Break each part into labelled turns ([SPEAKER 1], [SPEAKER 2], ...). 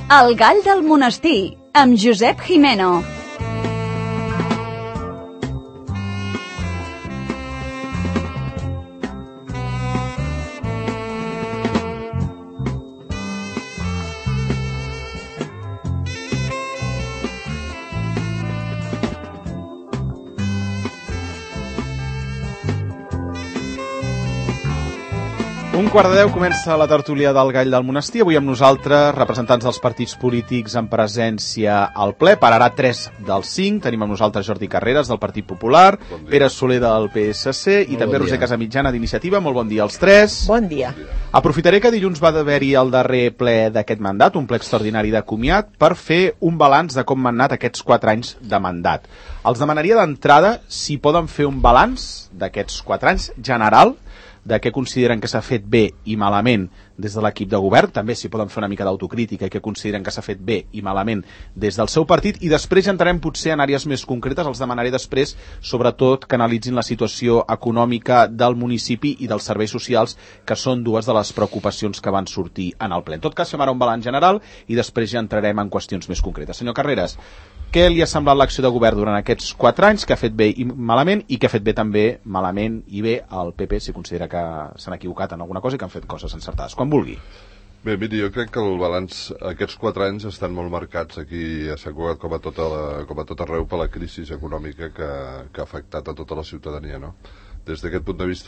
[SPEAKER 1] El gall del monestir, amb Josep Gimeno.
[SPEAKER 2] Un quart de 10 comença la tertúlia del Gall del Monestir. Avui amb nosaltres, representants dels partits polítics en presència al ple. Pararà 3 dels 5. Tenim amb nosaltres Jordi Carreras, del Partit Popular, Pere Soler, del PSC, i també Roser Casamitjana, d'Iniciativa. Molt bon dia als 3.
[SPEAKER 3] Bon dia.
[SPEAKER 2] Aprofitaré que dilluns va haver-hi el darrer ple d'aquest mandat, un ple extraordinari de comiat, per fer un balanç de com han anat aquests 4 anys de mandat. Els demanaria d'entrada si poden fer un balanç d'aquests 4 anys general, de què consideren que s'ha fet bé i malament des de l'equip de govern, també si poden fer una mica d'autocrítica i què consideren que s'ha fet bé i malament des del seu partit, i després ja entrarem potser en àrees més concretes. Els demanaré després, sobretot, que analitzin la situació econòmica del municipi i dels serveis socials, que són dues de les preocupacions que van sortir en el ple. En tot cas, fem ara un balanç general i després ja entrarem en qüestions més concretes. Senyor Carreras, què li ha semblat l'acció de govern durant aquests 4 anys, què ha fet bé i malament, i què ha fet bé també malament i bé el PP, si considera que s'han equivocat en alguna cosa i que han fet coses encertades? Quan vulgui.
[SPEAKER 4] Bé, miri, jo crec que el balanç, aquests 4 anys estan molt marcats aquí a Sant Cugat com a tot arreu per la crisi econòmica que ha afectat a tota la ciutadania, no? Des d'aquest punt de vista,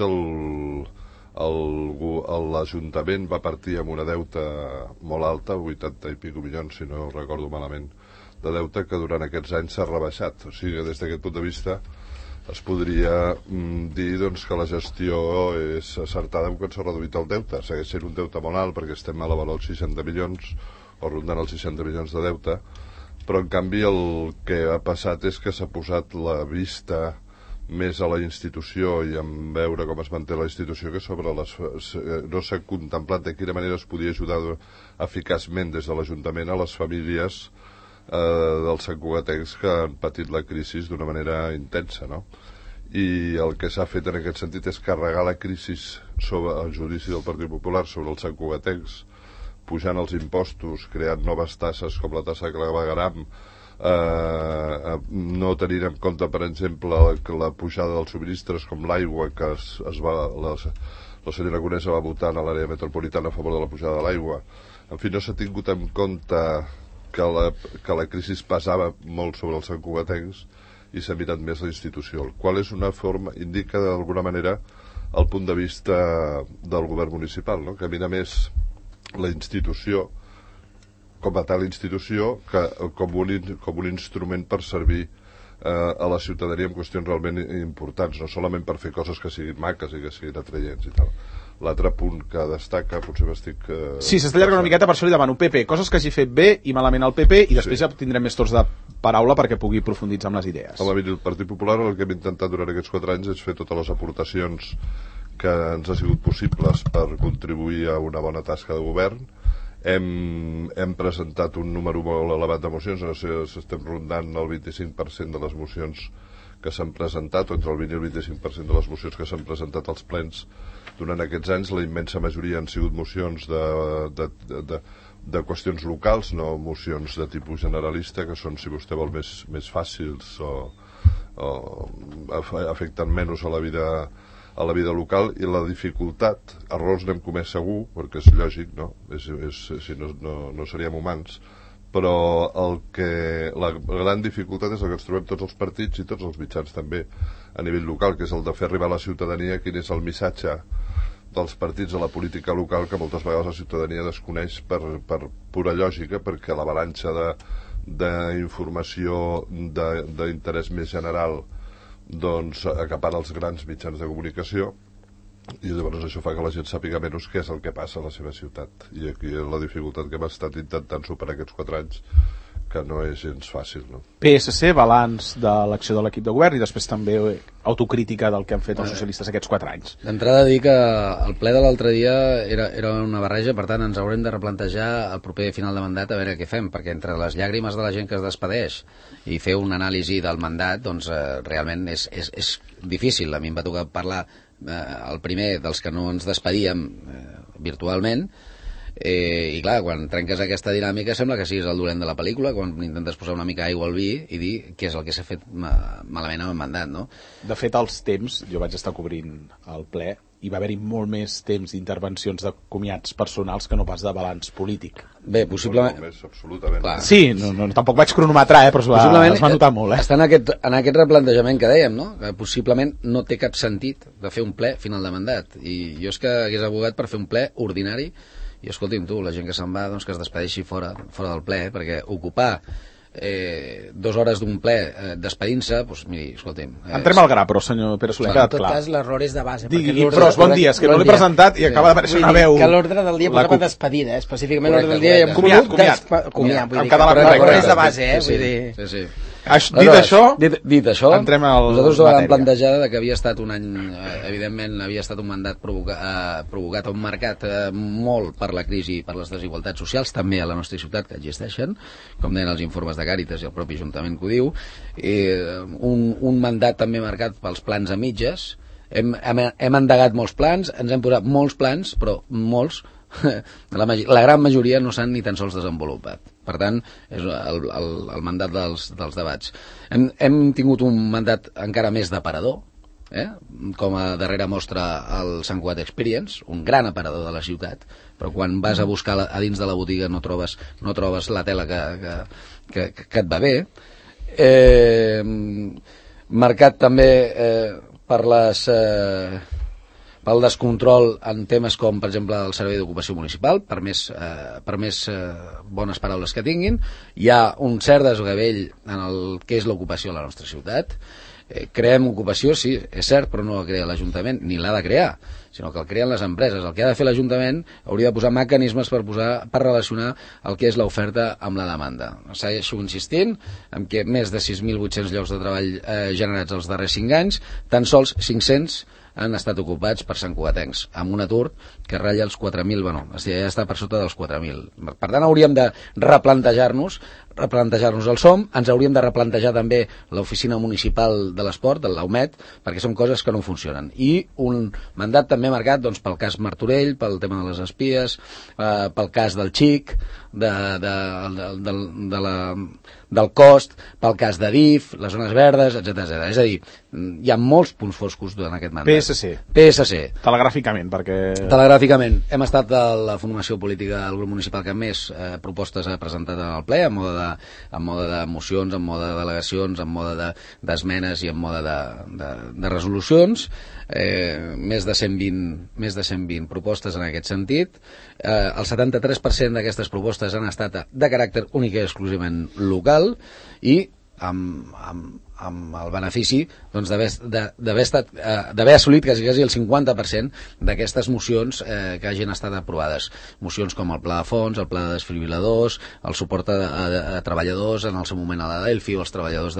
[SPEAKER 4] l'Ajuntament va partir amb una deuta molt alta, 80 i pico milions, si no recordo malament, de deute que durant aquests anys s'ha rebaixat. O sigui, des d'aquest punt de vista es podria dir doncs, que la gestió és acertada quan s'ha reduït el deute. Segueix sent un deute molt alt perquè estem a la valor dels 60 milions o rondant els 60 milions de deute, però en canvi el que ha passat és que s'ha posat la vista més a la institució i en veure com es manté la institució que sobre no s'ha contemplat de quina manera es podia ajudar eficaçment des de l'Ajuntament a les famílies dels santcugatencs que han patit la crisi d'una manera intensa, no? I el que s'ha fet en aquest sentit és carregar la crisi sobre el judici del Partit Popular sobre els santcugatencs, pujant els impostos, creant noves tasses com la tassa de clavegueram, no tenint en compte, per exemple, la pujada dels subministres com l'aigua, que la senyora Conesa va votar a l'àrea metropolitana a favor de la pujada de l'aigua. En fi, no s'ha tingut en compte que la crisi pesava molt sobre els santcugatencs i s'ha mirat més la institució, el qual és una forma, indica d'alguna manera el punt de vista del govern municipal, no? Que mira més la institució com a tal institució que com un instrument per servir a la ciutadania en qüestions realment importants, no solament per fer coses que siguin maques i que siguin atraients i tal. L'altre punt que destaca, potser m'estic...
[SPEAKER 2] Sí, s'està allargant una miqueta, per això li demano PP, coses que hagi fet bé i malament el PP, i després ja tindrem més torns de paraula perquè pugui profunditzar amb les idees.
[SPEAKER 4] Home, mira, el Partit Popular el que hem intentat durant aquests 4 anys és fer totes les aportacions que ens ha sigut possibles per contribuir a una bona tasca de govern. Hem presentat un número molt elevat de mocions, no sé, estem rondant el 25% de les mocions que s'han presentat, o entre el 20 i el 25% de les mocions que s'han presentat als plens durant aquests anys. La immensa majoria han sigut mocions de qüestions locals, no mocions de tipus generalista, que són, si vostè vol, més fàcils o afecten menys a la vida local, i la dificultat, errors n'hem comès segur, perquè és lògic, no? Si no seríem humans, però la gran dificultat és el que ens trobem tots els partits i tots els mitjans també a nivell local, que és el de fer arribar a la ciutadania quin és el missatge dels partits a la política local, que moltes vegades la ciutadania desconeix per pura lògica, perquè la balança d'informació d'interès més general doncs acapara els grans mitjans de comunicació, i llavors això fa que la gent sàpiga menys què és el que passa a la seva ciutat, i aquí la dificultat que hem estat intentant superar aquests 4 anys, que no és gens fàcil, no?
[SPEAKER 2] PSC, balanç de l'acció de l'equip de govern i després també autocrítica del que han fet els socialistes aquests 4 anys.
[SPEAKER 5] D'entrada dir que el ple de l'altre dia era una barreja, per tant ens haurem de replantejar el proper final de mandat a veure què fem, perquè entre les llàgrimes de la gent que es despedeix i fer una anàlisi del mandat, doncs realment és difícil. A mi em va tocar parlar el primer dels que no ens despedíem virtualment, I clar, quan trenques aquesta dinàmica sembla que siguis el dolent de la pel·lícula, quan intentes posar una mica aigua al vi i dir què és el que s'ha fet malament amb el mandat, no?
[SPEAKER 2] De fet, els temps, jo vaig estar cobrint el ple, hi va haver-hi molt més temps d'intervencions de comiats personals que no pas de balanç polític.
[SPEAKER 5] Bé, possiblement...
[SPEAKER 4] Més, absolutament.
[SPEAKER 5] Clar.
[SPEAKER 2] Sí, tampoc vaig cronometrar, però es va notar molt.
[SPEAKER 5] Està en aquest replantejament que dèiem, no? Que possiblement no té cap sentit de fer un ple final de mandat. I jo és que hagués abogat per fer un ple ordinari i escolti'm tu, la gent que se'n va, doncs que es despedeixi fora del ple, perquè ocupar 2 hores d'un ple despedint-se, doncs miri, escolti'm...
[SPEAKER 2] Entrem al gra, però senyor Pere Soler, quedat clar.
[SPEAKER 3] En tot cas, l'error és de base.
[SPEAKER 2] Digui, Pros, bon dia, és que no l'he presentat i acaba d'aparèixer una veu...
[SPEAKER 3] Que l'ordre del dia posava despedida, específicament l'ordre del dia...
[SPEAKER 2] Comiat.
[SPEAKER 3] Vull dir que l'error és de base, vull dir...
[SPEAKER 5] Sí.
[SPEAKER 2] Dit això,
[SPEAKER 5] entrem
[SPEAKER 2] al
[SPEAKER 5] nosaltres ho vam plantejar que havia estat un any, evidentment havia estat un mandat provocat o marcat molt per la crisi i per les desigualtats socials, també a la nostra ciutat, que existeixen, com deien els informes de Càritas i el propi Ajuntament que ho diu, un mandat també marcat pels plans a mitges. Hem endegat molts plans, ens hem posat molts plans, però molts, la gran majoria no s'han ni tan sols desenvolupat. Per tant, és el mandat dels debats. Hem tingut un mandat encara més d'aparador, com a darrera mostra el Sant Cugat Experience, un gran aparador de la ciutat, però quan vas a buscar a dins de la botiga no trobes la tela que et va bé. Marcat també pel descontrol en temes com, per exemple, el Servei d'Ocupació Municipal, per més bones paraules que tinguin. Hi ha un cert desgavell en el que és l'ocupació a la nostra ciutat. Creem ocupació, sí, és cert, però no la crea l'Ajuntament, ni l'ha de crear, sinó que el creen les empreses. El que ha de fer l'Ajuntament hauria de posar mecanismes per relacionar el que és l'oferta amb la demanda. Segueixo insistint en que més de 6.800 llocs de treball generats els darrers 5 anys, tan sols 500 han estat ocupats per santcugatencs, amb un atur que ratlla els 4.000, ja està per sota dels 4.000. Per tant, hauríem de replantejar-nos el SOM, ens hauríem de replantejar també l'oficina municipal de l'esport, de l'AUMET, perquè són coses que no funcionen. I un mandat també marcat pel cas Martorell, pel tema de les espies, pel cas del Xic, del Cost, pel cas de DIF, les zones verdes, etc. És a dir, hi ha molts punts foscos en aquest mandat.
[SPEAKER 2] PSC. Telegràficament, perquè...
[SPEAKER 5] Telegràficament. Hem estat a la formació política del grup municipal que més propostes ha presentat en el ple, en mode de mocions, en mode de delegacions, en mode d'esmenes i en mode de resolucions. Més de 120 propostes en aquest sentit. El 73% d'aquestes propostes han estat de caràcter únic i exclusivament local i amb el benefici d'haver assolit quasi el 50% d'aquestes mocions que hagin estat aprovades. Mocions com el Pla de Fons, el Pla de Desfibriladors, el suport a treballadors en el seu moment a la Delphi o els treballadors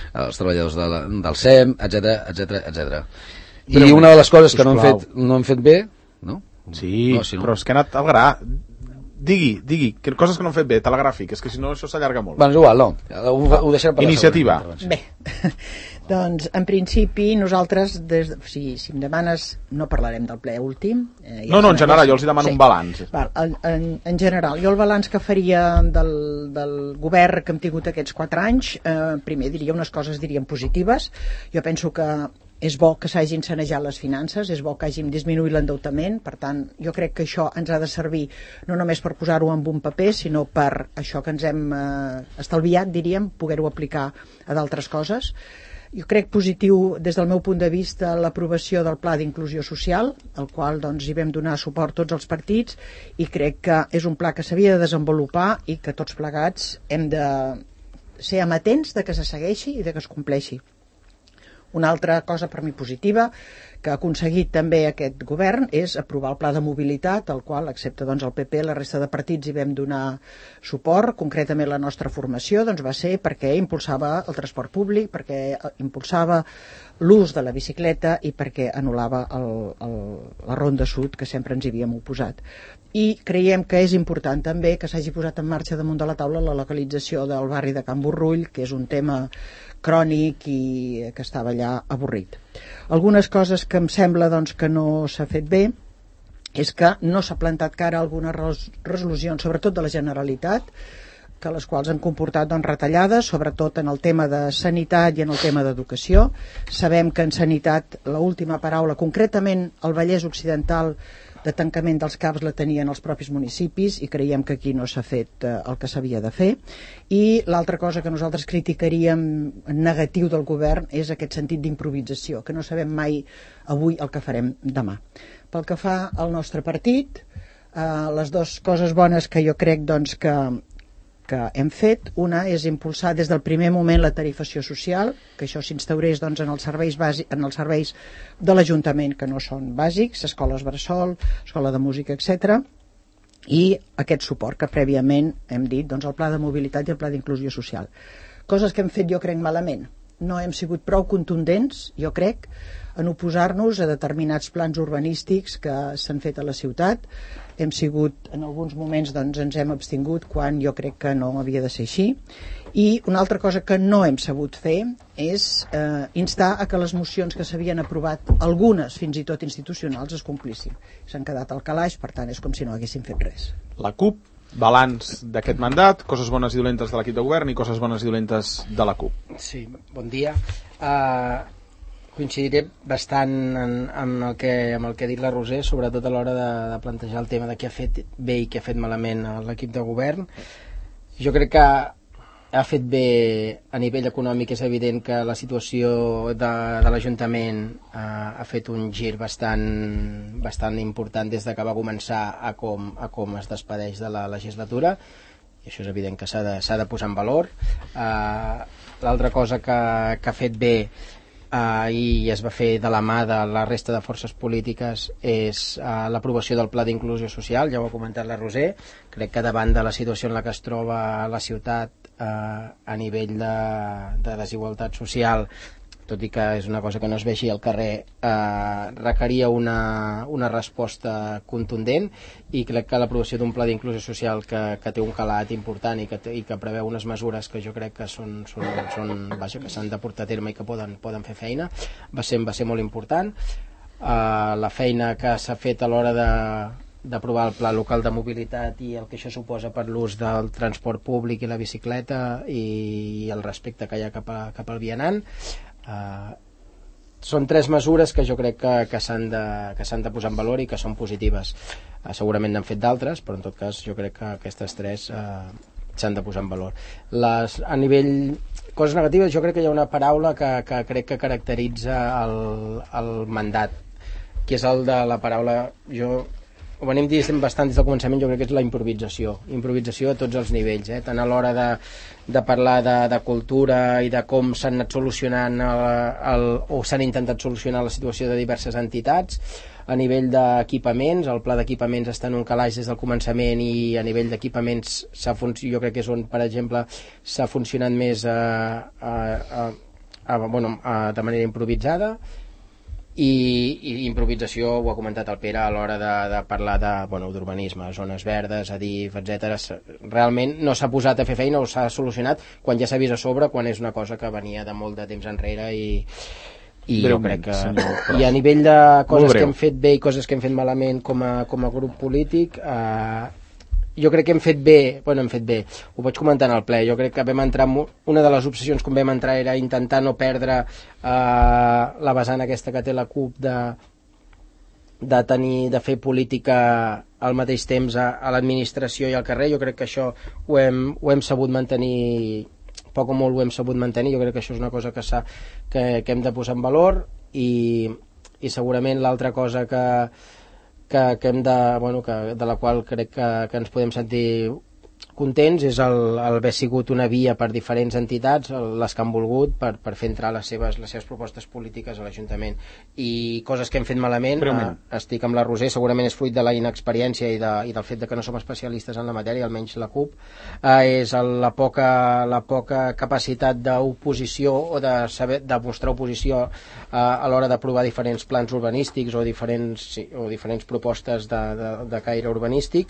[SPEAKER 5] del SEM, etc. I una de les coses que no hem fet bé, no?
[SPEAKER 2] Sí, però és que ha anat al gra. Digui, coses que no han fet bé, telegràfic, és que si no això s'allarga molt.
[SPEAKER 5] És igual, no, ho deixem per la
[SPEAKER 2] Iniciativa.
[SPEAKER 3] Bé, doncs en principi nosaltres, si em demanes, no parlarem del ple últim.
[SPEAKER 2] No, en general, jo els demano un balanç.
[SPEAKER 3] En general, jo el balanç que faria del govern que hem tingut aquests 4 anys, primer diria unes coses positives. Jo penso que és bo que s'hagin sanejat les finances, és bo que hàgim disminuït l'endeutament, per tant, jo crec que això ens ha de servir no només per posar-ho en un paper, sinó per això que ens hem estalviat, diríem, poder-ho aplicar a d'altres coses. Jo crec positiu, des del meu punt de vista, l'aprovació del Pla d'Inclusió Social, al qual hi vam donar suport tots els partits, i crec que és un pla que s'havia de desenvolupar i que tots plegats hem de ser amatents de que se segueixi i de que es compleixi. Una altra cosa per mi positiva que ha aconseguit també aquest govern és aprovar el pla de mobilitat, al qual, excepte el PP, la resta de partits hi vam donar suport. Concretament la nostra formació va ser perquè impulsava el transport públic, perquè impulsava l'ús de la bicicleta i perquè anul·lava la Ronda Sud, que sempre ens hi havíem oposat. I creiem que és important també que s'hagi posat en marxa damunt de la taula la localització del barri de Can Borrull, que és un tema crònic i que estava allà avorrit. Algunes coses que em sembla que no s'ha fet bé és que no s'ha plantat cara a algunes resolucions, sobretot de la Generalitat, que les quals han comportat retallades, sobretot en el tema de sanitat i en el tema d'educació. Sabem que en sanitat l'última paraula, concretament al Vallès Occidental, de tancament dels CAPs la tenien els propis municipis i creiem que aquí no s'ha fet el que s'havia de fer. I l'altra cosa que nosaltres criticaríem negatiu del govern és aquest sentit d'improvisació, que no sabem mai avui el que farem demà. Pel que fa al nostre partit, les dues coses bones que jo crec que hem fet, una és impulsar des del primer moment la tarifació social, que això s'instaurés en els serveis de l'Ajuntament que no són bàsics, escoles bressol, escola de música, etc. I aquest suport que prèviament hem dit, el pla de mobilitat i el pla d'inclusió social. Coses que hem fet jo crec malament. No hem sigut prou contundents, jo crec, en oposar-nos a determinats plans urbanístics que s'han fet a la ciutat. Hem sigut, en alguns moments ens hem abstingut quan jo crec que no havia de ser així. I una altra cosa que no hem sabut fer és instar a que les mocions que s'havien aprovat, algunes fins i tot institucionals, es complissin. S'han quedat al calaix, per tant és com si no haguessin fet res.
[SPEAKER 2] La CUP, balanç d'aquest mandat, coses bones i dolentes de l'equip de govern i coses bones i dolentes de la CUP.
[SPEAKER 6] Sí, bon dia. Coincidiré bastant amb el que ha dit la Roser, sobretot a l'hora de plantejar el tema de què ha fet bé i què ha fet malament l'equip de govern. Jo crec que ha fet bé a nivell econòmic. És evident que la situació de l'Ajuntament ha fet un gir bastant important des que va començar a com es despedeix de la legislatura, i això és evident que s'ha de posar en valor. L'altra cosa que ha fet bé i es va fer de la mà de la resta de forces polítiques és l'aprovació del Pla d'Inclusió Social. Ja ho ha comentat la Roser. Crec que davant de la situació en la que es troba la ciutat a nivell de desigualtat social, tot i que és una cosa que no es vegi al carrer, requeria una resposta contundent, i crec que l'aprovació d'un pla d'inclusió social que té un calat important i que preveu unes mesures que jo crec que que s'han de portar a terme i que poden fer feina, va ser molt important. La feina que s'ha fet a l'hora d'aprovar el pla local de mobilitat i el que això suposa per l'ús del transport públic i la bicicleta i el respecte que hi ha cap al vianant. Són tres mesures que jo crec que s'han de posar en valor i que són positives. Segurament n'han fet d'altres, però en tot cas jo crec que aquestes tres s'han de posar en valor. A nivell coses negatives, jo crec que hi ha una paraula que crec que caracteritza el mandat, que és el de la paraula, ho venim dient bastant des del començament, jo crec que és la improvisació a tots els nivells, tant a l'hora de parlar de cultura i de com s'han anat solucionant o s'han intentat solucionar la situació de diverses entitats. A nivell d'equipaments, el pla d'equipaments està en un calaix des del començament, i a nivell d'equipaments jo crec que és on, per exemple, s'ha funcionat més de manera improvisada. I improvisació, ho ha comentat el Pere, a l'hora de parlar d'urbanisme, zones verdes, ADIF, etc. Realment no s'ha posat a fer feina o s'ha solucionat quan ja s'ha vist a sobre, quan és una cosa que venia de molt de temps enrere, i jo crec que... I a nivell de coses que hem fet bé i coses que hem fet malament com a grup polític, jo crec que hem fet bé, ho vaig comentar en el ple, jo crec que vam entrar, una de les obsessions quan vam entrar era intentar no perdre la vessant aquesta que té la CUP de fer política al mateix temps a l'administració i al carrer. Jo crec que això ho hem sabut mantenir, poc o molt ho hem sabut mantenir. Jo crec que això és una cosa que hem de posar en valor, i segurament l'altra cosa de la qual crec que ens podem sentir contents és haver sigut una via per diferents entitats, les que han volgut, per fer entrar les seves propostes polítiques a l'Ajuntament. I coses que hem fet malament, estic amb la Roser, segurament és fruit de la inexperiència i del fet que no som especialistes en la matèria, almenys la CUP, és la poca capacitat d'oposició o de mostrar oposició a l'hora d'aprovar diferents plans urbanístics o diferents propostes de caire urbanístic,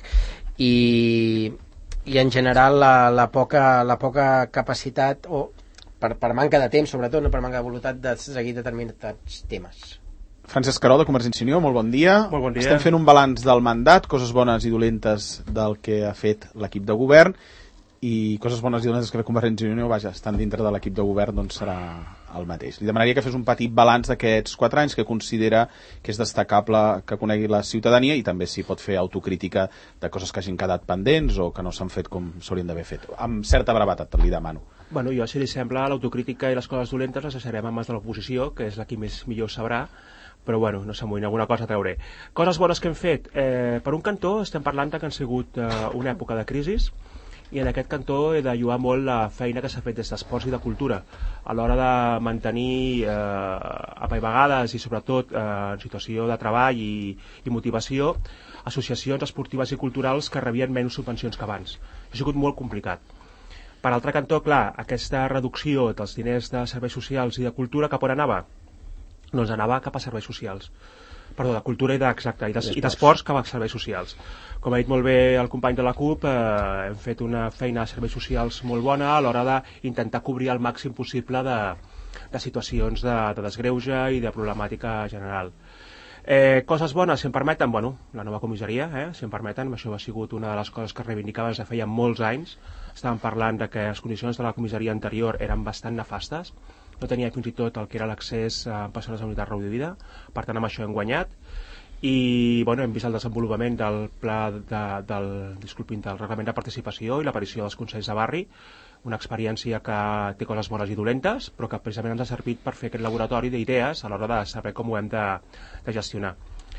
[SPEAKER 6] i en general la poca capacitat, o per manca de temps sobretot, no per manca de voluntat, de seguir determinats temes.
[SPEAKER 2] Francesc Querol, de Convergència i Unió, molt bon dia.
[SPEAKER 7] Molt bon dia.
[SPEAKER 2] Estem fent un balanç del mandat, coses bones i dolentes del que ha fet l'equip de govern, i coses bones i dolentes que fa Convergència i Unió, vaja, estan dintre de l'equip de govern, doncs serà el mateix. Li demanaria que fes un petit balanç d'aquests 4 anys que considera que és destacable que conegui la ciutadania, i també si pot fer autocrítica de coses que hagin quedat pendents o que no s'han fet com s'haurien d'haver fet. Amb certa brevetat, li demano.
[SPEAKER 7] Bueno, jo, si li sembla, l'autocrítica i les coses dolentes les deixarem a mans de l'oposició, que és la qui més millor sabrà, però bueno, no s'amoïna, alguna cosa trauré. Coses bones que hem fet. Per un cantó estem parlant que han sigut una època de crisi, i en aquest cantó he de lloar molt la feina que s'ha fet des d'esports i de cultura a l'hora de mantenir apaivagades i sobretot en situació de treball i motivació associacions esportives i culturals que rebien menys subvencions que abans. Ha sigut molt complicat. Per altre cantó, clar, aquesta reducció dels diners de serveis socials i de cultura cap on anava? Doncs anava cap a serveis socials. Perdó, de cultura i d'esports cap a serveis socials. Com ha dit molt bé el company de la CUP, hem fet una feina de serveis socials molt bona a l'hora d'intentar cobrir el màxim possible de situacions de desgreuge i de problemàtica general. Coses bones, si em permeten, bueno, la nova comissaria, si em permeten, això ha sigut una de les coses que reivindicaven des de feia molts anys. Estàvem parlant de que les condicions de la comissaria anterior eren bastant nefastes, no tenia fins i tot el que era l'accés a persones amb unitat reduïda, per tant amb això hem guanyat, i bueno, hem vist el desenvolupament del pla del reglament de participació i l'aparició dels consells de barri, una experiència que té coses bones i dolentes, però que precisament ens ha servit per fer aquest laboratori d'idees a l'hora de saber com ho hem de gestionar.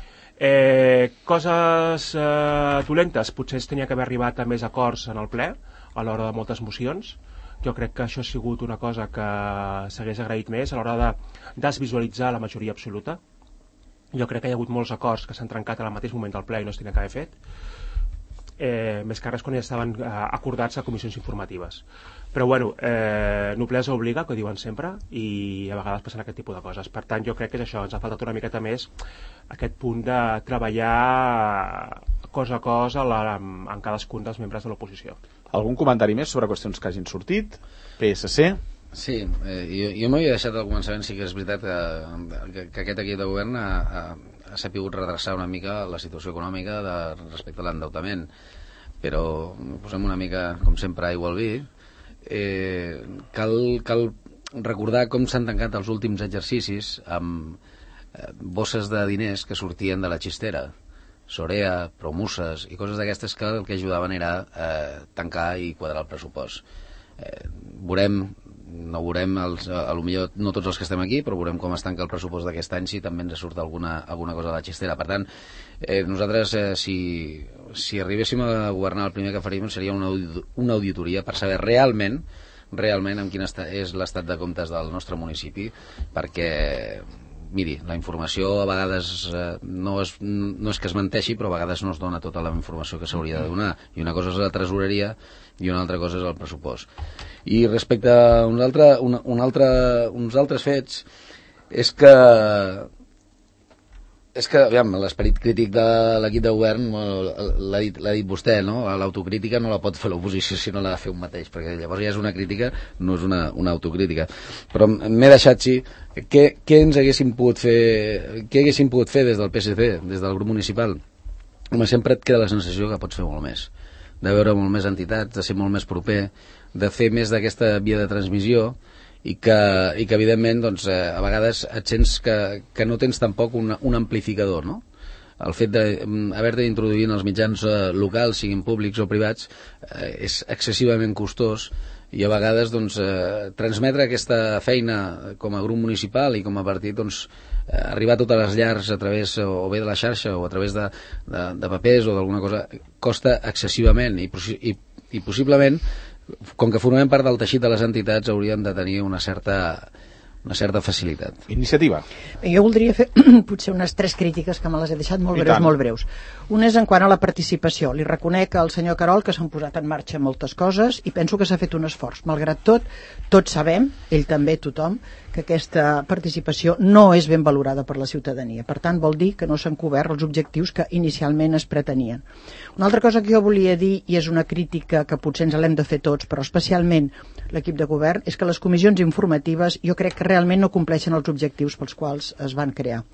[SPEAKER 7] Coses dolentes, potser es tenia que haver arribat a més acords en el ple a l'hora de moltes mocions. Jo crec que això ha sigut una cosa que s'hagués agraït més a l'hora de desvisualitzar la majoria absoluta. Jo crec que hi ha hagut molts acords que s'han trencat al mateix moment del ple i no es tenia que haver fet. Més que res quan ja estaven acordats a comissions informatives. Però bueno, noblesa obliga, que diuen sempre, i a vegades passen aquest tipus de coses. Per tant, jo crec que és això, ens ha faltat una miqueta més aquest punt de treballar cosa a cosa en cadascun dels membres de l'oposició.
[SPEAKER 2] Algun comentari més sobre qüestions que hagin sortit? PSC?
[SPEAKER 5] Sí, jo m'havia deixat al començament, sí que és veritat que aquest equip de govern ha sapigut redreçar una mica la situació econòmica respecte a l'endeutament, però posem una mica, com sempre, aigua al vi. Cal recordar com s'han tancat els últims exercicis amb bosses de diners que sortien de la xistera, Sorea, Promuses i coses d'aquestes que el que ajudaven era tancar i quadrar el pressupost. No veurem, potser no tots els que estem aquí, però veurem com es tanca el pressupost d'aquest any, si també ens surt alguna cosa de la xistera. Per tant, nosaltres, si arribéssim a governar, el primer que faríem seria una auditoria per saber realment en quin és l'estat de comptes del nostre municipi, perquè miri, la informació a vegades no és que es menteixi, però a vegades no es dona tota la informació que s'hauria de donar, i una cosa és la tresoreria i una altra cosa és el pressupost. I respecte a uns altres fets, és que aviam, l'esperit crític de l'equip de govern l'ha dit vostè, no? L'autocrítica no la pot fer l'oposició si no l'ha de fer un mateix, perquè llavors ja és una crítica, no és una autocrítica. Però m'he deixat, sí, què ens haguéssim pogut fer, què haguéssim pogut fer des del PSC, des del grup municipal? Home, sempre et queda la sensació que pots fer molt més, de veure molt més entitats, de ser molt més proper, de fer més d'aquesta via de transmissió, i que evidentment doncs, a vegades et sents que no tens tampoc un amplificador, no? El fet d'haver-te d'introduir en els mitjans locals, siguin públics o privats, és excessivament costós, i a vegades doncs, transmetre aquesta feina com a grup municipal i com a partit, doncs, arribar a totes les llars a través o bé de la xarxa o a través de papers o d'alguna cosa costa excessivament, i possiblement, com que formem part del teixit de les entitats, hauríem de tenir una certa facilitat.
[SPEAKER 2] Iniciativa.
[SPEAKER 3] Jo voldria fer potser unes 3 crítiques que me les he deixat molt breus. Una és en quant a la participació. Li reconec al senyor Querol que s'han posat en marxa moltes coses i penso que s'ha fet un esforç. Malgrat tot, tots sabem, ell també, tothom, que aquesta participació no és ben valorada per la ciutadania. Per tant, vol dir que no s'han cobert els objectius que inicialment es pretenien. Una altra cosa que jo volia dir, i és una crítica que potser ens l'hem de fer tots, però especialment l'equip de govern, és que les comissions informatives jo crec que realment no compleixen els objectius pels quals es van crear.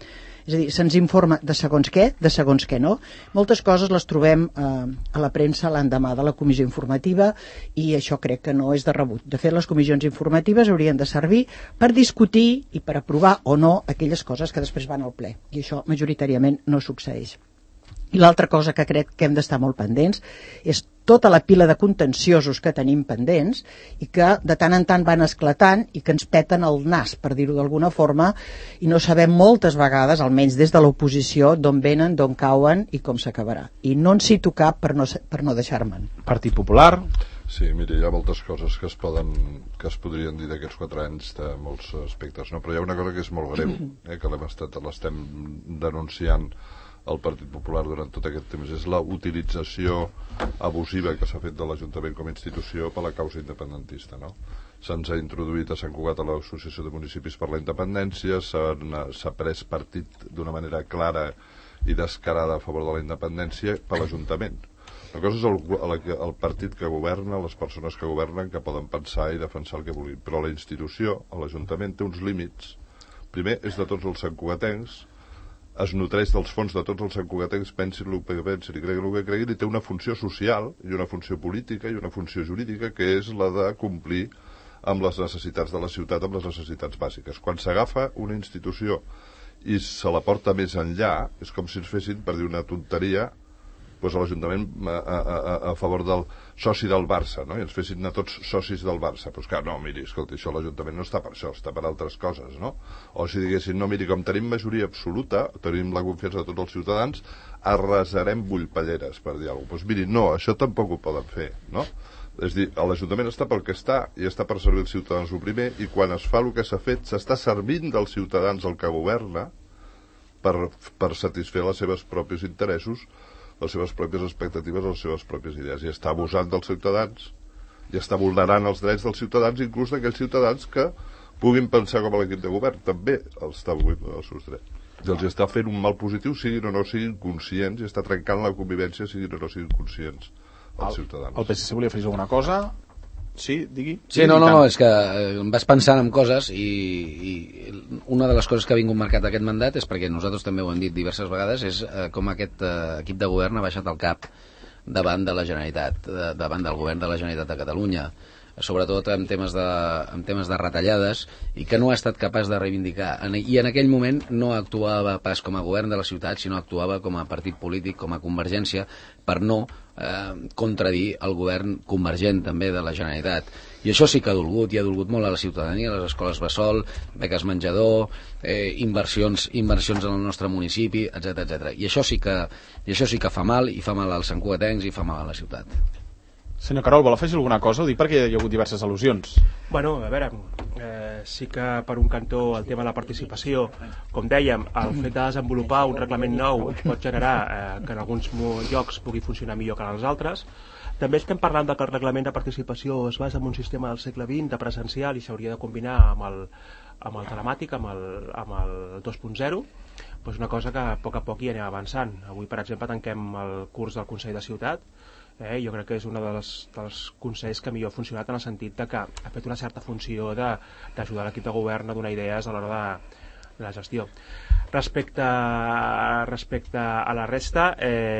[SPEAKER 3] És a dir, se'ns informa de segons què no. Moltes coses les trobem a la premsa l'endemà de la comissió informativa i això crec que no és de rebut. De fet, les comissions informatives haurien de servir per discutir i per aprovar o no aquelles coses que després van al ple. I això majoritàriament no succeeix. I l'altra cosa que crec que hem d'estar molt pendents és tota la pila de contenciosos que tenim pendents i que de tant en tant van esclatant i que ens peten el nas, per dir-ho d'alguna forma, i no sabem moltes vegades, almenys des de l'oposició, d'on venen, d'on cauen i com s'acabarà. I no en cito cap per no deixar-me'n.
[SPEAKER 2] Partit Popular.
[SPEAKER 4] Sí, mira, hi ha moltes coses que es podrien dir d'aquests 4 anys de molts aspectes, no? Però hi ha una cosa que és molt greu, que l'estem denunciant el Partit Popular durant tot aquest temps, és la utilització abusiva que s'ha fet de l'Ajuntament com a institució per la causa independentista, no? Se'ns ha introduït a Sant Cugat a l'Associació de Municipis per la Independència, s'ha pres partit d'una manera clara i descarada a favor de la independència per l'Ajuntament. Una cosa és el partit que governa, les persones que governen, que poden pensar i defensar el que vulguin, però la institució, l'Ajuntament, té uns límits. Primer, és de tots els santcugatencs, es nutreix dels fons de tots els santcugatencs, pensin el que pensin i creguin el que creguin, i té una funció social i una funció política i una funció jurídica que és la de complir amb les necessitats de la ciutat, amb les necessitats bàsiques. Quan s'agafa una institució i se la porta més enllà, és com si ens fessin, per dir una tonteria, doncs a l'Ajuntament a favor del soci del Barça, no? I ens fessin anar tots socis del Barça. Però és que no, miri, escolta, això l'Ajuntament no està per això, està per altres coses, no? O si diguessin, no, miri, com tenim majoria absoluta, tenim la confiança de tots els ciutadans, arrasarem bullpalleres, per dir alguna cosa. Doncs miri, no, això tampoc ho poden fer, no? És dir, l'Ajuntament està pel que està i està per servir els ciutadans el primer, i quan es fa el que s'ha fet, s'està servint dels ciutadans el que governa per satisfer els seus propis interessos, les seves pròpies expectatives, les seves pròpies idees, i està abusant dels ciutadans i està vulnerant els drets dels ciutadans, inclús d'aquells ciutadans que puguin pensar com a l'equip de govern, també els està buint els seus drets. I els està fent un mal positiu, siguin o no siguin conscients, i està trencant la convivència, siguin o no siguin conscients els ciutadans.
[SPEAKER 2] El PSC volia fer alguna cosa? Sí, digui.
[SPEAKER 5] Sí, no, és que em vas pensant en coses i una de les coses que ha vingut marcat aquest mandat és perquè nosaltres també ho hem dit diverses vegades, és com aquest equip de govern ha baixat el cap davant de la Generalitat, davant del govern de la Generalitat de Catalunya, sobretot en temes de retallades, i que no ha estat capaç de reivindicar. I en aquell moment no actuava pas com a govern de la ciutat, sinó actuava com a partit polític, com a Convergència, per no contradir el govern convergent també de la Generalitat. I això sí que ha dolgut, i ha dolgut molt a la ciutadania, a les escoles Bressol, beques menjador, inversions en el nostre municipi, etc. I això sí que fa mal, i fa mal als santcugatencs i fa mal a la ciutat.
[SPEAKER 2] Senyor Carol, vol afegir alguna cosa? Ho dic perquè hi ha hagut diverses al·lusions.
[SPEAKER 7] Bueno, a veure, sí que per un cantó el tema de la participació, com dèiem, el fet de desenvolupar un reglament nou pot generar que en alguns llocs pugui funcionar millor que en els altres. També estem parlant que el reglament de participació es basa en un sistema del segle XX de presencial i s'hauria de combinar amb el telemàtic, amb el 2.0. Pues una cosa que a poc hi anem avançant. Avui, per exemple, tanquem el curs del Consell de Ciutat. Jo crec que és un dels consells que millor ha funcionat, en el sentit de que ha fet una certa funció d'ajudar l'equip de govern a donar idees a l'hora de la gestió. Respecte a la resta,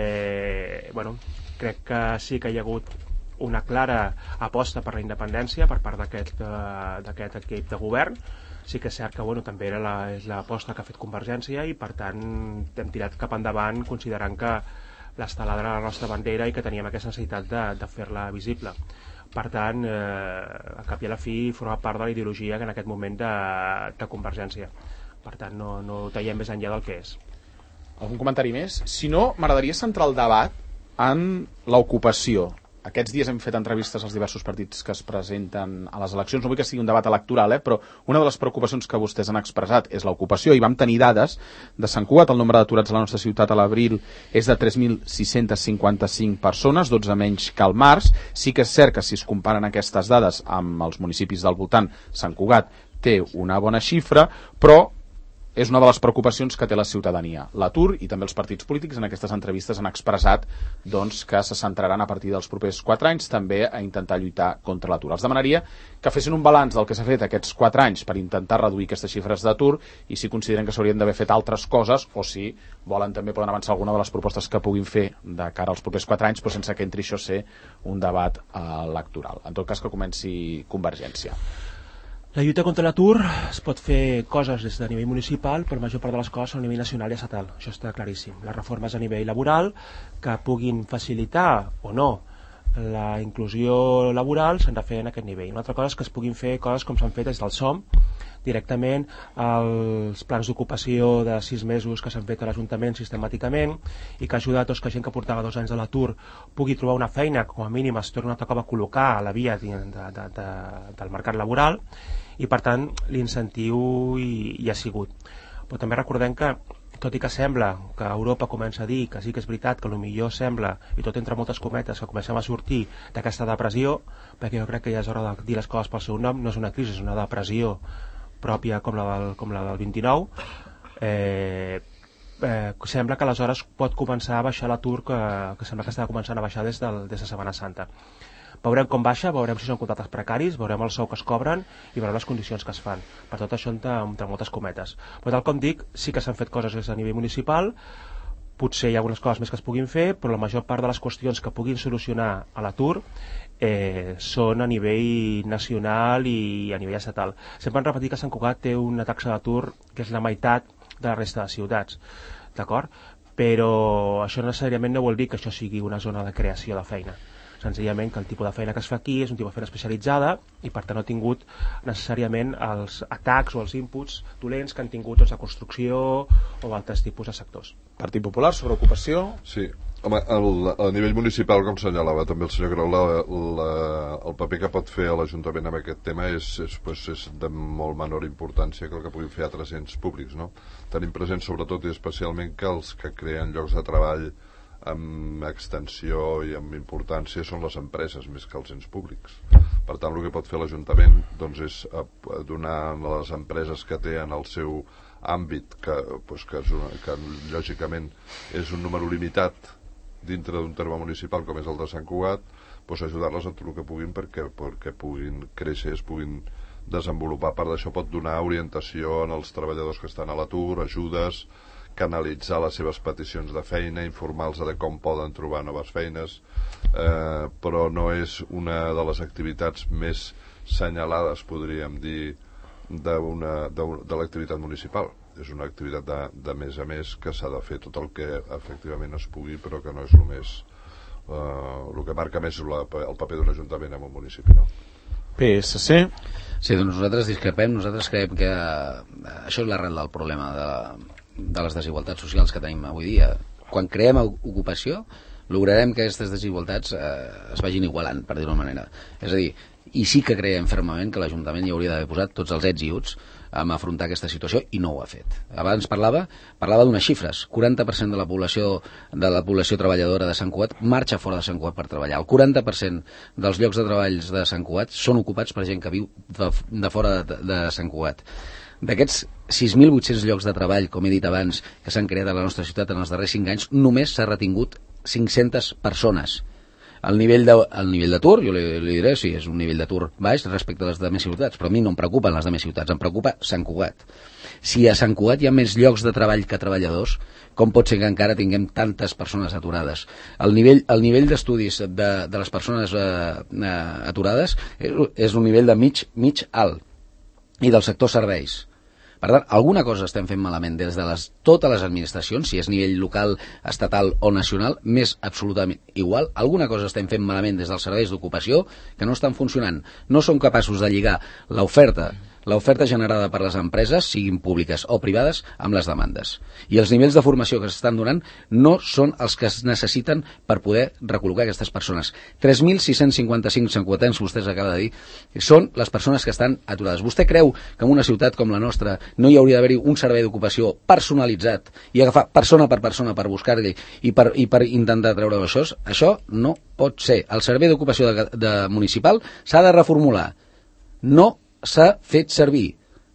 [SPEAKER 7] crec que sí que hi ha hagut una clara aposta per la independència per part d'aquest equip de govern. Sí que és cert que també és l'aposta que ha fet Convergència, i per tant hem tirat cap endavant considerant que l'estelada era la nostra bandera i que teníem aquesta necessitat de fer-la visible. Per tant, al cap i a la fi forma part de la ideologia que en aquest moment de Convergència. Per tant, no ho traiem més enllà del que és.
[SPEAKER 2] Algun comentari més? Si no, m'agradaria centrar el debat en l'ocupació. Aquests dies hem fet entrevistes als diversos partits que es presenten a les eleccions. No vull que sigui un debat electoral, però una de les preocupacions que vostès han expressat és l'ocupació, i vam tenir dades de Sant Cugat. El nombre d'aturats a la nostra ciutat a l'abril és de 3.655 persones, 12 menys que al març. Sí que és cert que si es comparen aquestes dades amb els municipis del voltant, Sant Cugat té una bona xifra, però és una de les preocupacions que té la ciutadania. L'atur, i també els partits polítics en aquestes entrevistes han expressat doncs, que se centraran a partir dels propers 4 anys també a intentar lluitar contra l'atur. Els demanaria que fessin un balanç del que s'ha fet aquests 4 anys per intentar reduir aquestes xifres d'atur i si consideren que s'haurien d'haver fet altres coses o si volen també poden avançar alguna de les propostes que puguin fer de cara als propers 4 anys però sense que entri això a ser un debat electoral. En tot cas que comenci Convergència.
[SPEAKER 7] La lluita contra l'atur es pot fer coses des de nivell municipal, però la major part de les coses a nivell nacional i estatal. Això està claríssim. Les reformes a nivell laboral que puguin facilitar o no la inclusió laboral s'han de fer en aquest nivell. Una altra cosa és que es puguin fer coses com s'han fet des del SOM, directament els plans d'ocupació de 6 mesos que s'han fet a l'Ajuntament sistemàticament i que ajuda a tots que gent que portava 2 anys de l'atur pugui trobar una feina, com a mínim es torna a tocar a col·locar a la via del mercat laboral i per tant l'incentiu hi ha sigut. Però també recordem que tot i que sembla que Europa comença a dir que sí que és veritat que potser sembla, i tot entre moltes cometes, que comencem a sortir d'aquesta depressió, perquè jo crec que ja és hora de dir les coses pel seu nom, no és una crisi, és una depressió pròpia com la del 29, sembla que aleshores pot començar a baixar l'atur que sembla que està començant a baixar des de Setmana Santa. Veurem com baixa, veurem si són contractes precaris, veurem el sou que es cobren i veurem les condicions que es fan. Per tot això entre moltes cometes. Però tal com dic, sí que s'han fet coses a nivell municipal, potser hi ha algunes coses més que es puguin fer, però la major part de les qüestions que puguin solucionar a l'atur són a nivell nacional i a nivell estatal. Sempre han repetit que Sant Cugat té una taxa d'atur que és la meitat de la resta de ciutats, d'acord? Però això necessàriament no vol dir que això sigui una zona de creació de feina. Senzillament que el tipus de feina que es fa aquí és un tipus de feina especialitzada i per tant no ha tingut necessàriament els atacs o els inputs dolents que han tingut la construcció o altres tipus de sectors.
[SPEAKER 2] Partit Popular, sobre ocupació?
[SPEAKER 4] Sí, home, a nivell municipal, com assenyalava també el senyor Grau, el paper que pot fer l'Ajuntament amb aquest tema és de molt menor importància que el que puguin fer altres ens públics, no? Tenim present sobretot i especialment que els que creen llocs de treball amb extensió i amb importància són les empreses més que els ens públics. Per tant, el que pot fer l'Ajuntament doncs, és donar a les empreses que té en el seu àmbit, que lògicament és un número limitat dintre d'un terme municipal com és el de Sant Cugat, doncs, ajudar-les a tot el que puguin perquè puguin créixer, es puguin desenvolupar. Per d'això pot donar orientació als treballadors que estan a l'atur, ajudes, canalitzar les seves peticions de feina, informar-los de com poden trobar noves feines, però no és una de les activitats més senyalades, podríem dir, de l'activitat municipal. És una activitat de més a més que s'ha de fer tot el que efectivament es pugui, però que no és el que marca més el paper d'un ajuntament en un municipi, no?
[SPEAKER 2] PSC.
[SPEAKER 5] Sí, doncs nosaltres discrepem, nosaltres creiem que això és l'arrel del problema de les desigualtats socials que tenim avui dia. Quan creem ocupació, lograrem que aquestes desigualtats es vagin igualant, per dir-ho d'una manera. És a dir, i sí que creiem fermament que l'Ajuntament hi hauria d'haver posat tots els ets i uts a afrontar aquesta situació i no ho ha fet. Abans parlava d'unes xifres. 40% de la població treballadora de Sant Cugat marxa fora de Sant Cugat per treballar. El 40% dels llocs de treball de Sant Cugat són ocupats per gent que viu de fora de Sant Cugat. D'aquests 6.800 llocs de treball, com he dit abans, que s'han creat a la nostra ciutat en els darrers 5 anys, només s'ha retingut 500 persones. El nivell d'atur, jo li diré, sí, és un nivell d'atur baix respecte a les altres ciutats, però a mi no em preocupen les altres ciutats, em preocupa Sant Cugat. Si a Sant Cugat hi ha més llocs de treball que treballadors, com pot ser que encara tinguem tantes persones aturades? El nivell d'estudis de les persones aturades és un nivell de mig alt, i del sector serveis. Per tant, alguna cosa estem fent malament des de totes les administracions, si és nivell local, estatal o nacional, m'és absolutament igual. Alguna cosa estem fent malament des dels serveis d'ocupació que no estan funcionant. No som capaços de lligar l'oferta generada per les empreses, siguin públiques o privades, amb les demandes. I els nivells de formació que s'estan donant no són els que es necessiten per poder recol·locar aquestes persones. 3.655 santcugatens, vostè acaba de dir, són les persones que estan aturades. Vostè creu que en una ciutat com la nostra no hi hauria d'haver-hi un servei d'ocupació personalitzat i agafar persona per buscar-li i per intentar treure això? Això no pot ser. El servei d'ocupació municipal s'ha de reformular. No s'ha fet servir.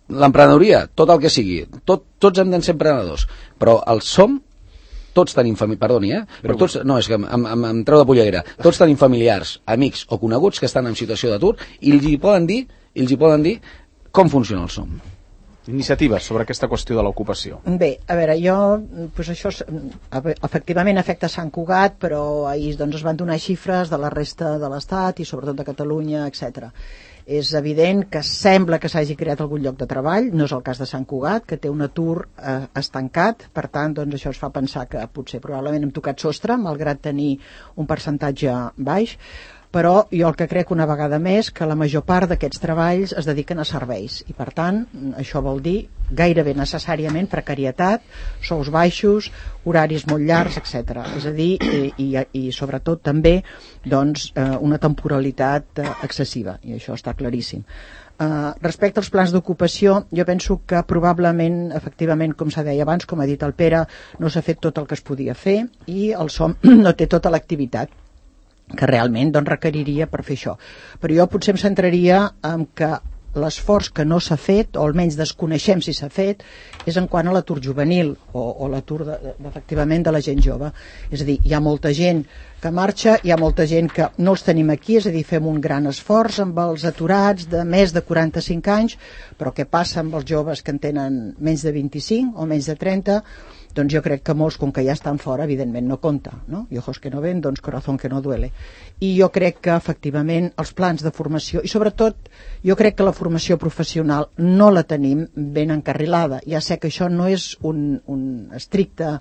[SPEAKER 5] l'emprenedoria, tot el que sigui, tots hem de ser emprenedors, però el som, tots tenim però tots, no, és que em treu de polleguera, tots tenim familiars, amics o coneguts que estan en situació d'atur i els hi poden dir com funciona el som.
[SPEAKER 2] Iniciatives sobre aquesta qüestió de l'ocupació.
[SPEAKER 3] Bé, a veure, això efectivament afecta Sant Cugat, però ahir doncs, es van donar xifres de la resta de l'Estat i sobretot de Catalunya, etc. És evident que sembla que s'hagi creat algun lloc de treball, no és el cas de Sant Cugat, que té un atur estancat, per tant, doncs, això ens fa pensar que potser probablement hem tocat sostre, malgrat tenir un percentatge baix, però jo el que crec una vegada més que la major part d'aquests treballs es dediquen a serveis i per tant això vol dir gairebé necessàriament precarietat, sous baixos, horaris molt llargs, etc. És a dir, i sobretot també doncs, una temporalitat excessiva i això està claríssim. Respecte als plans d'ocupació, jo penso que probablement, efectivament, com s'ha dit abans, com ha dit el Pere, no s'ha fet tot el que es podia fer i el SOM no té tota l'activitat que realment doncs, requeriria per fer això. Però jo potser em centraria en que l'esforç que no s'ha fet, o almenys desconeixem si s'ha fet, és en quant a l'atur juvenil o l'atur efectivament de la gent jove. És a dir, hi ha molta gent que marxa, hi ha molta gent que no els tenim aquí, és a dir, fem un gran esforç amb els aturats de més de 45 anys, però què passa amb els joves que en tenen menys de 25 o menys de 30? Doncs jo crec que molts, com que ja estan fora, evidentment no compta, no? I ojos que no ven, doncs corazón que no duele. I jo crec que efectivament els plans de formació, i sobretot jo crec que la formació professional no la tenim ben encarrilada. Ja sé que això no és un estricte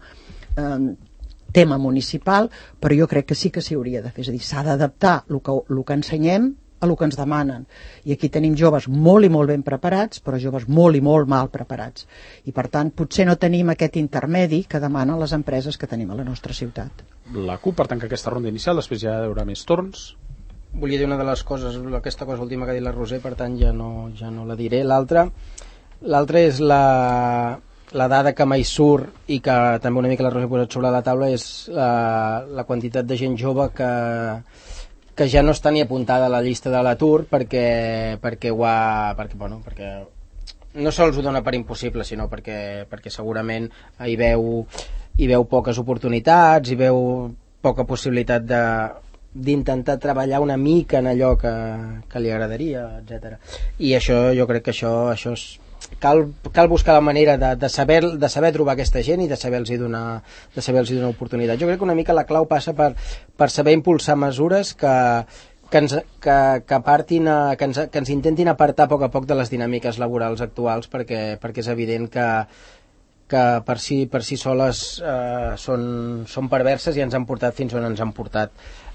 [SPEAKER 3] tema municipal, però jo crec que sí que s'hi hauria de fer. És a dir, s'ha d'adaptar el que ensenyem a el que ens demanen. I aquí tenim joves molt i molt ben preparats, però joves molt i molt mal preparats. I per tant, potser no tenim aquest intermedi que demanen les empreses que tenim a la nostra ciutat.
[SPEAKER 2] La CUP, per tant, que aquesta ronda inicial, després ja hi haurà més torns.
[SPEAKER 6] Volia dir una de les coses, aquesta cosa última que ha dit la Roser, per tant ja no la diré. L'altra és la dada que mai surt i que també una mica la Roser ha posat sobre la taula és la quantitat de gent jove que ja no està ni apuntada a la llista de l'atur perquè no sols ho dona per impossible, sinó perquè segurament hi veu poques oportunitats, hi veu poca possibilitat d'intentar treballar una mica en allò que li agradaria, etc. I això, jo crec que això és, cal buscar la manera de saber trobar aquesta gent i de saber-los donar oportunitat. Jo crec que una mica la clau passa per saber impulsar mesures que ens intentin apartar a poc de les dinàmiques laborals actuals perquè és evident que per si soles són perverses i ens han portat fins on ens han portat.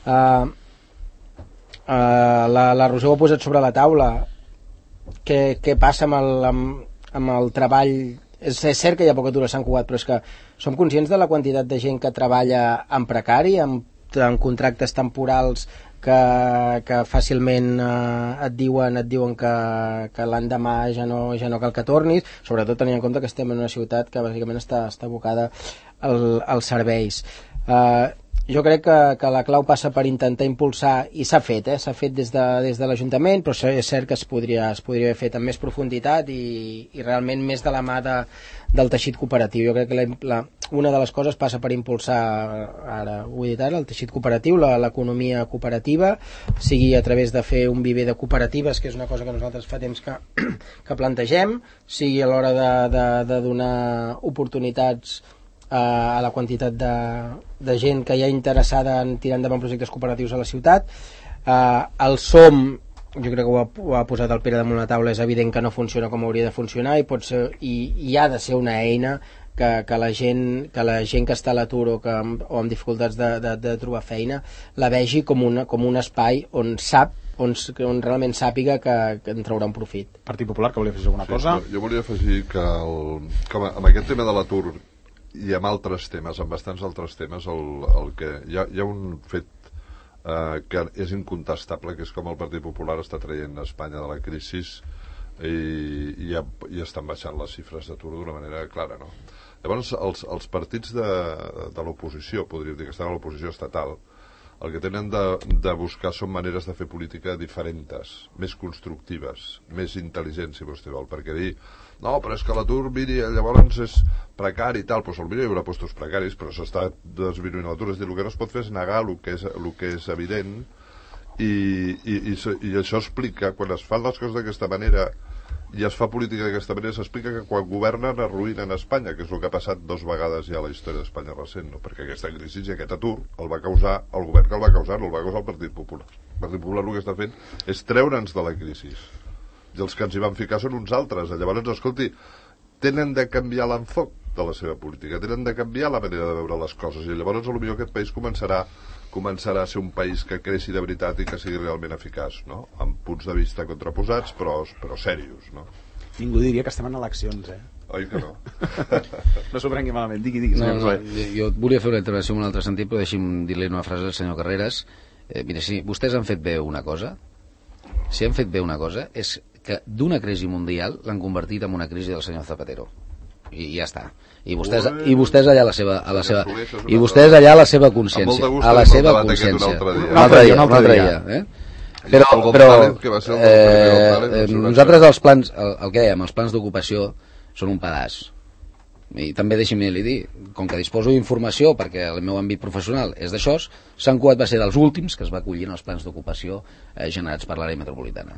[SPEAKER 6] La Roser ho ha posat sobre la taula. Què passa amb el treball? És cert que hi ha poc atur a Sant Cugat, però és que som conscients de la quantitat de gent que treballa en precari, en contractes temporals que fàcilment et diuen que l'endemà ja no cal que tornis, sobretot tenint en compte que estem en una ciutat que bàsicament està abocada als serveis. Jo crec que la clau passa per intentar impulsar, i s'ha fet des de l'Ajuntament, però és cert que es podria haver fet amb més profunditat i realment més de la mà del teixit cooperatiu. Jo crec que una de les coses passa per impulsar, ara ho he dit ara, el teixit cooperatiu, l'economia cooperativa, sigui a través de fer un viver de cooperatives, que és una cosa que nosaltres fa temps que plantegem, sigui a l'hora de donar oportunitats a la quantitat de gent que hi ha interessada en tirar endavant projectes cooperatius a la ciutat. El SOM, jo crec que ho ha posat el Pere damunt la taula, és evident que no funciona com hauria de funcionar i ha de ser una eina que la gent que està a l'atur o amb dificultats de trobar feina la vegi com un espai on realment sàpiga que en traurà un profit.
[SPEAKER 2] Partit Popular, que volia afegir alguna cosa?
[SPEAKER 4] Jo volia afegir que amb aquest tema de l'atur i amb altres temes, amb bastants altres temes, el que hi ha un fet que és incontestable, que és com el Partit Popular està traient Espanya de la crisi i estan baixant les xifres d'atur d'una manera clara, no? Llavors, els partits de l'oposició, podríem dir que estan a l'oposició estatal, El que tenen de buscar són maneres de fer política diferents, més constructives, més intel·ligents, si vostè vol, perquè dir, no, però és que l'atur, miri, llavors és precari i tal, doncs potser hi haurà postos precaris, però s'està disminuint l'atur. És dir, el que no es pot fer és negar el que és evident, i això explica, quan es fan les coses d'aquesta manera i es fa política d'aquesta manera, s'explica que quan governen arruïnen Espanya, que és el que ha passat 2 vegades ja a la història d'Espanya recent, no? Perquè aquesta crisi i aquest atur el va causar el govern que el va causar, no el va causar el Partit Popular. El Partit Popular el que està fent és treure'ns de la crisi, i els que ens hi van ficar són uns altres. Llavors, escolti, tenen de canviar l'enfoc de la seva política, tenen de canviar la manera de veure les coses, i llavors potser aquest país començarà a ser un país que creixi de veritat i que sigui realment eficaç, no? Amb punts de vista contraposats, però serios, no?
[SPEAKER 2] Ningú diria que estem en eleccions,
[SPEAKER 4] Oi que no?
[SPEAKER 2] No s'ho prengui malament, digui.
[SPEAKER 5] No, jo volia fer una intervenció en un altre sentit, però deixi'm dir-li una frase al senyor Carreras. Mira, si vostès han fet bé una cosa, és que d'una crisi mundial l'han convertit en una crisi del senyor Zapatero. I ja està. I vostès allà a la seva consciència. A la seva consciència. Un altre dia. Però nosaltres els plans, el que dèiem, els plans d'ocupació són un pedaç. I també deixi'm dir, com que disposo d'informació, perquè el meu àmbit professional és d'això, Sant Cugat va ser dels últims que es va acollir en els plans d'ocupació generats per l'àrea metropolitana.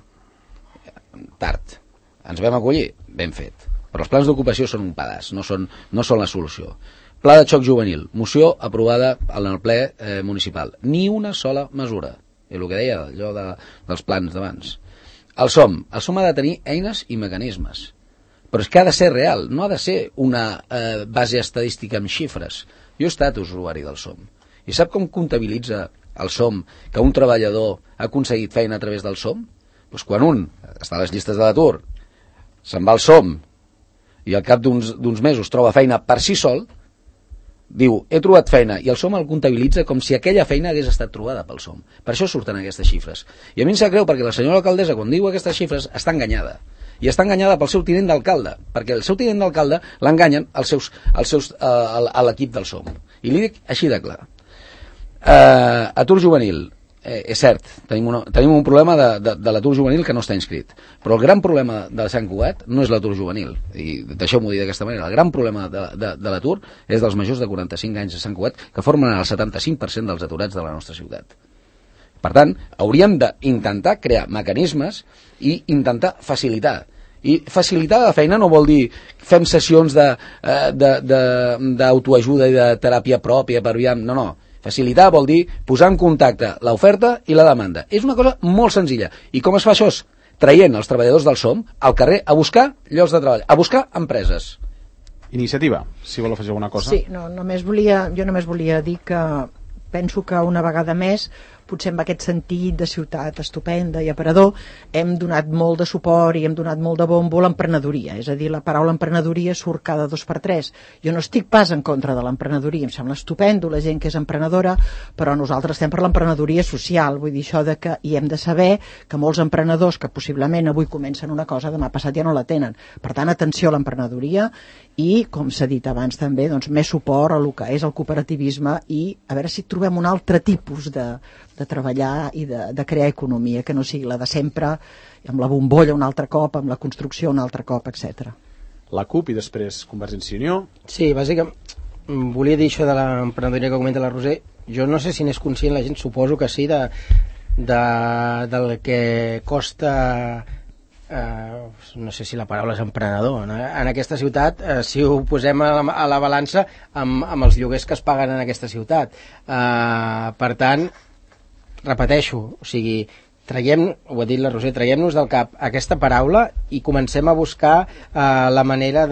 [SPEAKER 5] Tard. Ens vam acollir? Ben fet. Però els plans d'ocupació són un pedaç, no són la solució. Pla de xoc juvenil, moció aprovada en el ple municipal. Ni una sola mesura. És el que deia allò dels plans d'abans. El SOM ha de tenir eines i mecanismes. Però és que ha de ser real, no ha de ser una base estadística amb xifres. Jo he estat usuari del SOM. I sap com comptabilitza el SOM que un treballador ha aconseguit feina a través del SOM? Doncs quan un està a les llistes de l'atur, se'n va al SOM i al cap d'uns mesos troba feina per si sol, diu, he trobat feina, i el SOM el comptabilitza com si aquella feina hagués estat trobada pel SOM. Per això surten aquestes xifres. I a mi em sap greu perquè la senyora alcaldessa, quan diu aquestes xifres, està enganyada. I està enganyada pel seu tinent d'alcalde, perquè el seu tinent d'alcalde l'enganyen a l'equip del SOM. I li dic així de clar. Atur juvenil. És cert, tenim un problema de l'atur juvenil que no està inscrit, però el gran problema de Sant Cugat no és l'atur juvenil, i deixeu-m'ho dir d'aquesta manera. El gran problema de l'atur és dels majors de 45 anys de Sant Cugat, que formen el 75% dels aturats de la nostra ciutat. Per tant, hauríem d'intentar crear mecanismes i intentar facilitar. I facilitar la feina no vol dir fem sessions d'autoajuda i de teràpia pròpia per aviam, no. Facilitar vol dir posar en contacte l'oferta i la demanda. És una cosa molt senzilla. I com es fa això? Traient els treballadors del SOM al carrer a buscar llocs de treball, a buscar empreses.
[SPEAKER 2] Iniciativa, si vol afegir alguna cosa.
[SPEAKER 3] Sí, jo només volia dir que penso que una vegada més, potser amb aquest sentit de ciutat estupenda i aparador, hem donat molt de suport i hem donat molt de bombo a l'emprenedoria. És a dir, la paraula emprenedoria surt cada 2 per 3. Jo no estic pas en contra de l'emprenedoria, em sembla estupendo la gent que és emprenedora, però nosaltres estem per l'emprenedoria social, vull dir això de que hi hem de saber que molts emprenedors que possiblement avui comencen una cosa, demà passat ja no la tenen. Per tant, atenció a l'emprenedoria i, com s'ha dit abans també, doncs, més suport a el que és el cooperativisme i a veure si trobem un altre tipus de treballar i de crear economia, que no sigui la de sempre, amb la bombolla un altre cop, amb la construcció un altre cop, etc.
[SPEAKER 2] La CUP i després Convergència i Unió.
[SPEAKER 6] Sí, bàsicament, volia dir això de l'emprenedoria que comenta la Roser. Jo no sé si n'és conscient la gent, suposo que sí, del que costa... no sé si la paraula és emprenedor en aquesta ciutat, si ho posem a la balança amb els lloguers que es paguen en aquesta ciutat. Per tant, repeteixo, o sigui, ho ha dit la Roser, traiem-nos del cap aquesta paraula i comencem a buscar la manera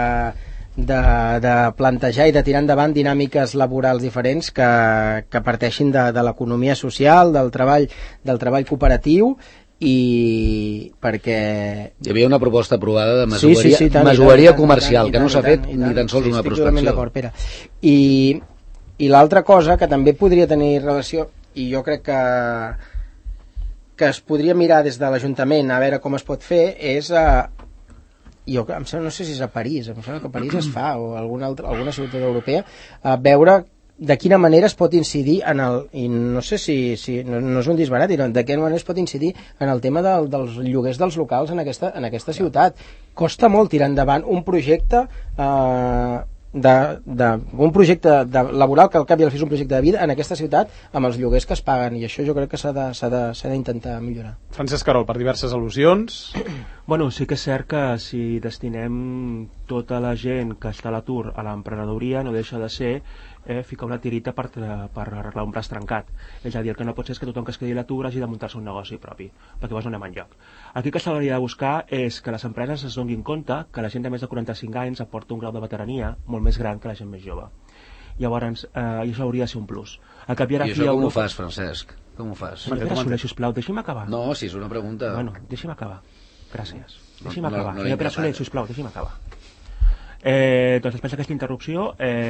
[SPEAKER 6] de plantejar i de tirar endavant dinàmiques laborals diferents que parteixin de l'economia social, del treball cooperatiu, i perquè...
[SPEAKER 5] Hi havia una proposta aprovada de mesureria comercial, que no s'ha fet ni tan sols una prospecció.
[SPEAKER 6] I l'altra cosa que també podria tenir relació, i jo crec que es podria mirar des de l'Ajuntament a veure com es pot fer, és no sé si és a París, em sembla que a París es fa, o alguna ciutat europea, veure de quina manera es pot incidir i no sé si no és un disbarat, de quina manera es pot incidir en el tema dels lloguers dels locals en aquesta ciutat. Costa molt tirar endavant un projecte laboral que al cap i a la fi és un projecte de vida en aquesta ciutat amb els lloguers que es paguen, i això jo crec que s'ha d'intentar millorar.
[SPEAKER 2] Francesc Carol, per diverses al·lusions.
[SPEAKER 7] Bueno, sí que és cert que si destinem tota la gent que està a l'atur a l'emprenedoria no deixa de ser ficar una tirita per arreglar un braç trencat. És a dir, el que no pot ser és que tothom que es quedi a l'atur hagi de muntar-se un negoci propi, perquè llavors no anem enlloc. Aquí el que s'hauria de buscar és que les empreses es donin compte que la gent de més de 45 anys aporta un grau de veterania molt més gran que la gent més jove. Llavors, això hauria de ser un plus.
[SPEAKER 5] I això com ho fas, Francesc? Com ho fas?
[SPEAKER 7] Sisplau, deixi'm acabar.
[SPEAKER 5] No, si és una pregunta...
[SPEAKER 7] Bueno, deixi'm acabar. Gràcies. Deixi'm acabar. Senyor Pere Soler, sisplau, deixi'm acabar. Doncs després d'aquesta interrupció,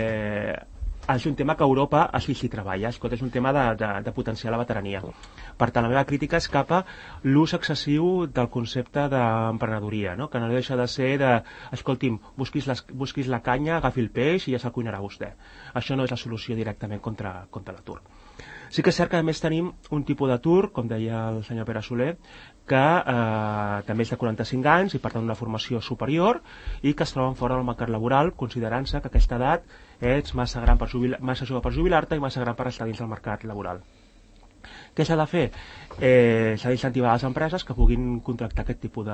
[SPEAKER 7] és un tema que a Europa així s'hi treballa. Escolta, és un tema de potenciar la veterania. Per tant, la meva crítica és cap a l'ús excessiu del concepte d'emprenedoria, no? Que no deixa de ser escolti'm, busquis la canya, agafi el peix i ja se'l cuinarà vostè. Això no és la solució directament contra l'atur. Sí que és cert que a més tenim un tipus d'atur, com deia el senyor Pere Soler, que també és de 45 anys i per tant una formació superior i que es troben fora del mercat laboral, considerant-se que a aquesta edat ets massa jove per jubilar-te i massa gran per estar dins del mercat laboral. Què s'ha de fer? S'ha d'incentivar les empreses que puguin contractar aquest tipus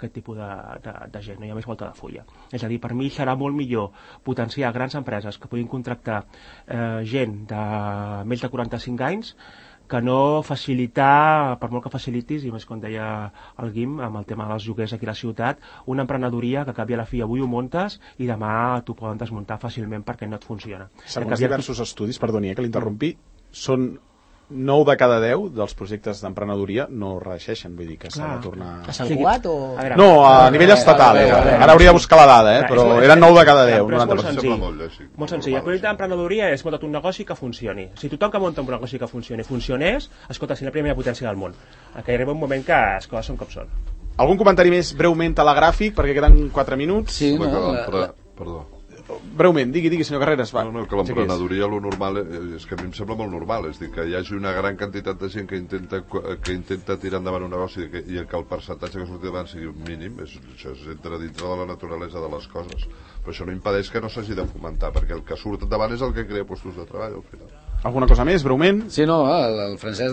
[SPEAKER 7] de gent, no hi ha més volta de fulla. És a dir, per mi serà molt millor potenciar grans empreses que puguin contractar gent de més de 45 anys que no facilitar, per molt que facilitis, i més com deia el Guim, amb el tema dels lloguers aquí a la ciutat, una emprenedoria que acabi a la fi avui ho muntes i demà t'ho poden desmuntar fàcilment perquè no et funciona.
[SPEAKER 2] Segons diversos estudis, perdoni que l'interrompi, són 9 de cada 10 dels projectes d'emprenedoria no reeixeixen, vull dir que s'ha de tornar...
[SPEAKER 6] A Sant Cugat o...?
[SPEAKER 2] No, a nivell estatal, ara hauria de buscar la dada, però eren 9 de cada 10.
[SPEAKER 7] Però és molt senzill. El projecte d'emprenedoria és muntar un negoci que funcioni. Si tothom que munta un negoci que funcionés, escolta, si la primera potència del món. Que arriba un moment que les coses són com són.
[SPEAKER 2] Algun comentari més breument telegràfic, perquè queden 4 minuts?
[SPEAKER 5] Sí, no,
[SPEAKER 4] Perdó.
[SPEAKER 2] Breument, digui, senyor Carreras. Va.
[SPEAKER 4] No, que l'emprenedoria, lo normal, és que a mi em sembla molt normal, és dir, que hi hagi una gran quantitat de gent que intenta tirar endavant un negoci i que el percentatge que surti davant sigui mínim, això entra dintre de la naturalesa de les coses, però això no impedeix que no s'hagi de fomentar, perquè el que surt endavant és el que crea llocs de treball al final.
[SPEAKER 2] Alguna cosa més, breument?
[SPEAKER 5] Sí, no, el Francesc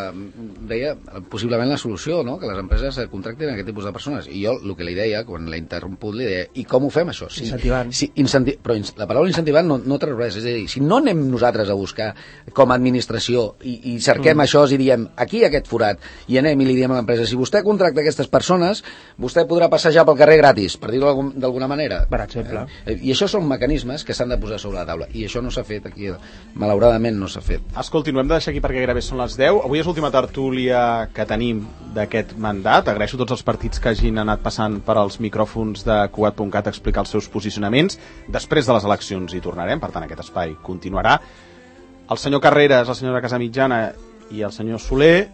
[SPEAKER 5] deia possiblement la solució, no? Que les empreses contractin aquest tipus de persones. I jo el que li deia, quan l'he interromput, li deia, i com ho fem això?
[SPEAKER 6] Incentivant.
[SPEAKER 5] Però la paraula incentivant no treu res, és a dir, si no anem nosaltres a buscar com a administració i cerquem això i diem, aquí aquest forat, i anem i li diem a l'empresa, si vostè contracta aquestes persones, vostè podrà passejar pel carrer gratis, per dir-ho d'alguna manera.
[SPEAKER 7] Per exemple.
[SPEAKER 5] I això són mecanismes que s'han de posar sobre la taula, i això no s'ha fet aquí, malauradament no s'ha fet.
[SPEAKER 2] Escolti, no hem de deixar aquí perquè gairebé són les 10. Avui és l'última tertúlia que tenim d'aquest mandat. Agraeixo a tots els partits que hagin anat passant per als micròfons de Cugat.cat a explicar els seus posicionaments. Després de les eleccions hi tornarem, per tant aquest espai continuarà. El senyor Carreras, la senyora Casamitjana i el senyor Soler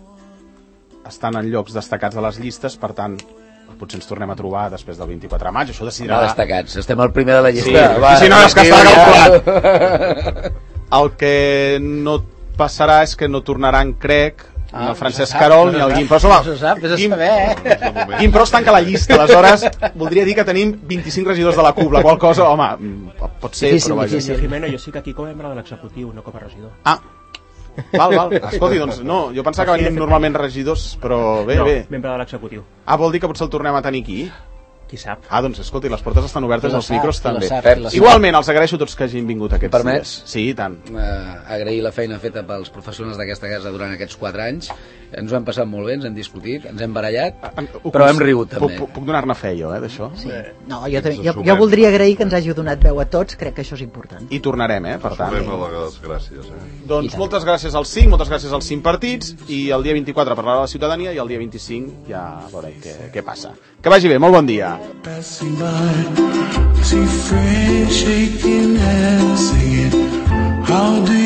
[SPEAKER 2] estan en llocs destacats de les llistes, per tant potser ens tornem a trobar després del 24 de maig. Això decidirà...
[SPEAKER 5] No destacats, estem al primer de la llista.
[SPEAKER 2] Sí, no, és que està calculat. El que no passarà és que no tornaran, crec, ni el Francesc Carol ni el Guim. Però Guim Pros tanca la llista, aleshores voldria dir que tenim 25 regidors de la CUP, la qual cosa, home, pot ser, però vaja.
[SPEAKER 7] Jimeno, jo sí que aquí com a membre de l'executiu, no com a regidor.
[SPEAKER 2] Val. Escolti, doncs no, jo pensava que venim normalment regidors, però bé.
[SPEAKER 7] Membre de l'executiu.
[SPEAKER 2] Vol dir que potser el tornem a tenir aquí?
[SPEAKER 7] Qui sap?
[SPEAKER 2] Doncs escolti, les portes estan obertes, els micros també.
[SPEAKER 5] Igualment,
[SPEAKER 2] els agraeixo tots que hagin vingut aquests dies. Sí, i tant.
[SPEAKER 5] Agrair la feina feta pels professionals d'aquesta casa durant aquests 4 anys. Ens ho hem passat molt bé, ens hem discutit, ens hem barallat, però hem rigut també.
[SPEAKER 2] Puc donar-ne fe jo, d'això?
[SPEAKER 3] Sí. No, jo voldria agrair que ens hagi donat veu a tots, crec que això és important.
[SPEAKER 2] I tornarem, per tant.
[SPEAKER 4] Les gràcies.
[SPEAKER 2] Doncs moltes gràcies als 5, moltes gràcies als 5 partits, i el dia 24 parlarà la ciutadania i el dia 25 ja veurem què passa. Que vagi bé, molt bon dia.
[SPEAKER 8] Passing by, see friends shaking hands, singing, how do